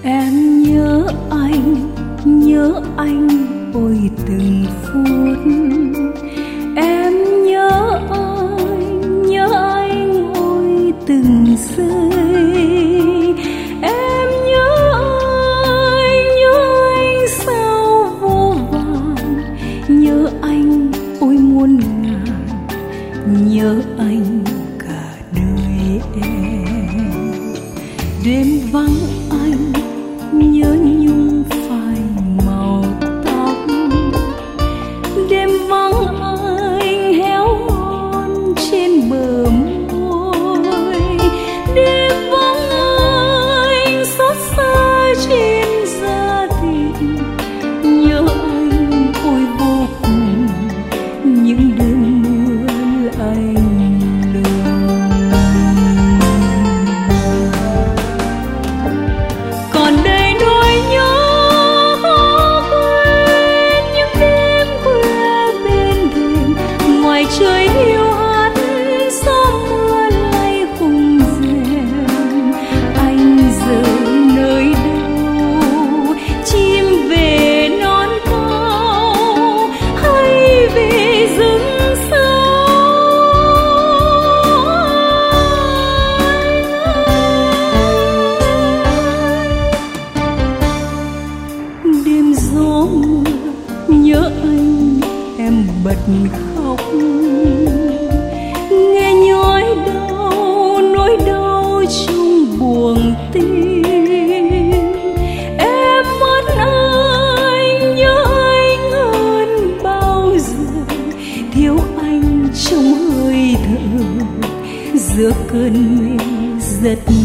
Em nhớ anh ôi từng phút. Em nhớ anh ôi từng giây. Em nhớ anh sao vô vàn. Nhớ anh ôi muôn ngàn, nhớ anh cả đời em. Đêm vắng anh nhớ nhung phai màu tóc. Đêm vắng anh héo hon trên bờ môi. Đêm vắng anh xót xa trên da thịt. Nhớ anh ôi vô cùng những đêm mưa lạnh lùng. Còn đây nỗi nhớ khó quên những đêm khuya bên thềm. Ngoài trời hiu hắt gió mưa lay khung rèm. Anh giờ nơi đâu? Chim về non cao hay về rừng sâu? Đêm gió mưa nhớ anh em bật khóc. Nghe nỗi đau trong buồng tim. Em mất anh, nhớ anh hơn bao giờ. Thiếu anh trong hơi thở giữa cơn mê giật